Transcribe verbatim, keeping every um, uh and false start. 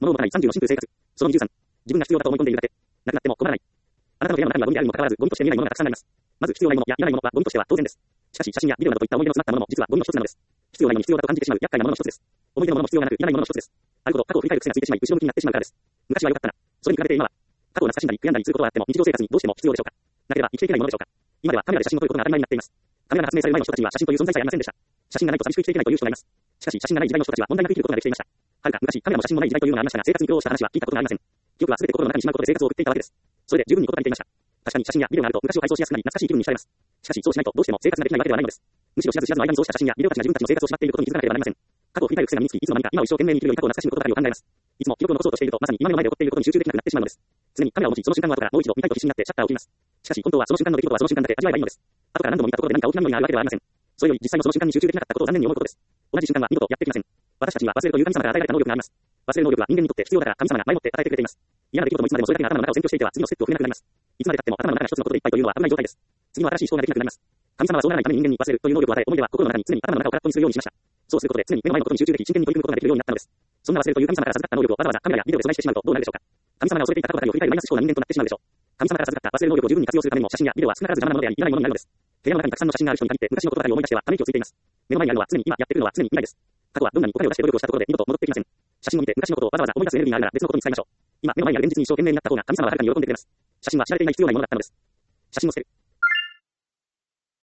物を持たないさんじゅうの真空生活。そのにじゅうさん。自分が必要だと思い込んでいるだけ。なくなっても困らない。あなたの部屋の中にはゴミであるにもかかわらず、ゴミとして見えないものがたくさんあります。まず必要ないものやいらないものはゴミとしては当然です。しかし写真やビデオなどといった思い出の詰まったものも実はゴミの一つなのです。必要ないのに必要だと感じてしまう厄介なものの一つです。思い出のものも必要がなくいらないものの一つです。あるほど過去を振り返る癖がついてしまい後ろ向きになってしまうからです。昔は良かったな。それに比べて今は過去を懐かしんだり悔やんだりすることはあっても日常生活にどうしても必要でしょうか。なければ生きていけないものでしょうか。今ではカメラで写真を撮ることが当たり前になっています。カメラが発明される前の人たちには写真という存在さえありませんでした。写真がないと寂しく生きていけないという人がいます。しかし写真がない時代の人たちは問題なく生きることができていました。はるか昔カメラも写真もない時代というのがありましたが生活に苦労した話は聞いたことがありません。記憶は全て心の中にしまうことで生活を送っていたわけです。それで十分にことができていました。確かに写真やビデオがあると昔を回想しやすくなり懐かしい気分に浸れます。しかしそうしないとどうしても生活ができないわけではないのです。むしろ知らず知らずの間にそうした写真やビデオたちが自分たちの生活を縛っていることに気づかなければなりません。過去を振り返る癖が身につき、いつの間にか今を一生懸命に生きるより過去を懐かしむことばかりを考えます。いつも記録を残そうとしているとまさに今目の前で起こっていることに集中できなくなってしまうのです。常にカメラを持ち、その瞬間の後からもう一度見たいと必死になってシャッターを切ります。しかし本当はその瞬間の出来事はその瞬間だけ味わえばいいのです。後から何度も見たところで何か大きなものになるわけではありません。それより実際のその瞬間に集中できなかったことを残念に思うことです。同じ瞬間は二度とやってきません。私たちには忘れるという神様から与えられた能力があります。忘れる能力は人間にとって必要だから神様が前もって与えてくれています。嫌な出来事もいつまでもそれだけが頭の中を占拠していては次のステップを踏めなくなります。いつまで経っても頭の中が一つのことでいっぱいというのは危ない状態です。次の新しい思考ができなくなります。神様はそうならないために人間に忘れるという能力を与え、思い出は心の中に常に頭の中を空っぽにするようにしました。そうすることで常に目の前のことに集中でき真剣に取り組むことができるようになったのです。そんな忘れるという神様から授かった能力をわざわざカメラやビデオで阻害してしまうとどうなるでしょうか。神様が恐れていた過去ばかりを振り返るマイナス思考な人間となってしまうでしょう。神様から授かった忘れる能力を十分に活用するためにも写真やビデオは少なからず邪魔なものであり、いらないものになるのです。部屋の中にたくさんの写真がある人に限って昔のことばかりを思い出してはため息をついています。目の前にあるのは常に今やっているのは常に未来です。過去はどんなにお金を出して努力をしたところで二度と戻ってきません。写真を見て昔のことをわざわざ思い出すエネルギーがあるなら別のことに使いましょう。今目の前にある現実に一生懸命になった方が神様ははるかに喜んでくれます。写真は知られていない必要ないものだったのです。写真を捨てる。